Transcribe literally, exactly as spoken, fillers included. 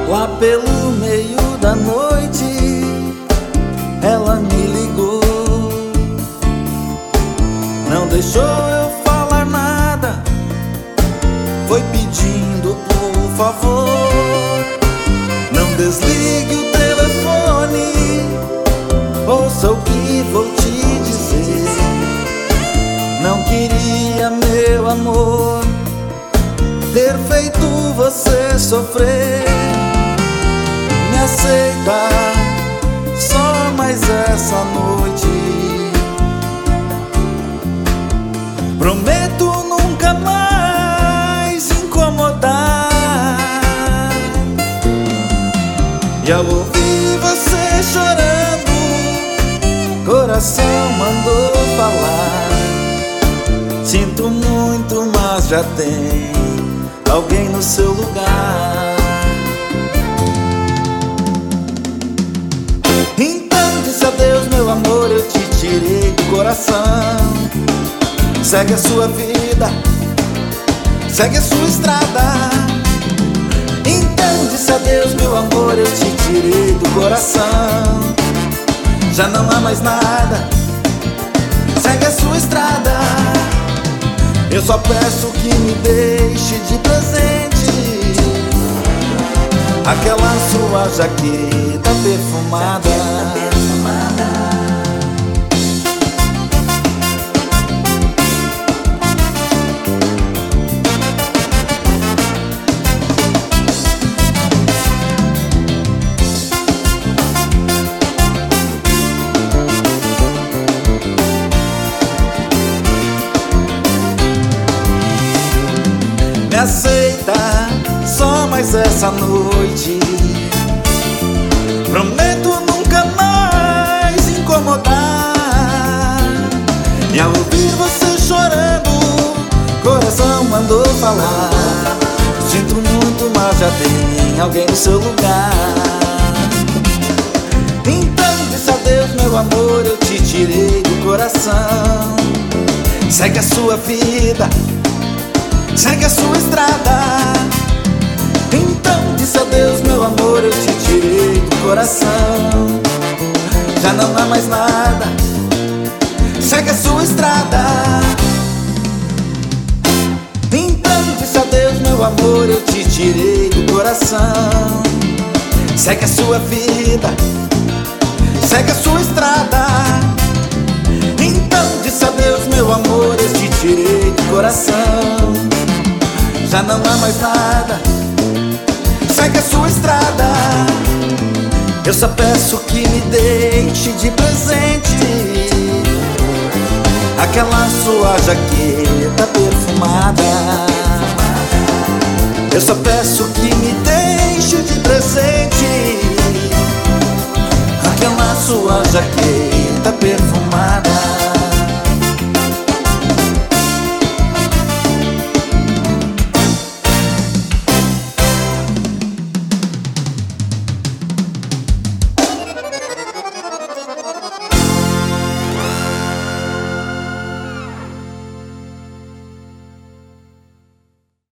Lá pelo meio da noite ela me ligou, não deixou eu falar nada, foi pedindo por favor, não desligue o telefone, ouça o que vou te dizer. Não queria, meu amor, ter feito você sofrer. Me aceita só mais essa noite, prometo nunca mais incomodar. E ao ouvir você chorando, coração mandou falar. Sinto muito, mas já tem alguém no seu lugar. Então disse adeus, meu amor, eu te tirei do coração. Segue a sua vida, segue a sua estrada. Então disse adeus, meu amor, eu te tirei do coração. Já não há mais nada, segue a sua estrada. Eu só peço que me deixe de presente aquela sua jaqueta perfumada. Me aceita só mais essa noite, prometo nunca mais incomodar. E ao ouvir você chorando, coração mandou falar. Sinto muito, mas já tem alguém no seu lugar. Então disse adeus, meu amor, eu te tirei do coração. Segue a sua vida, segue a sua estrada. Então disse adeus, meu amor, eu te tirei do coração. Já não há mais nada, segue a sua estrada. Então disse adeus, meu amor, eu te tirei do coração. Segue a sua vida, segue a sua estrada. Então disse adeus, meu amor, eu te tirei do coração. Já não há mais nada, segue a sua estrada. Eu só peço que me deixe de presente aquela sua jaqueta perfumada. Eu só peço que me deixe de presente aquela sua jaqueta perfumada.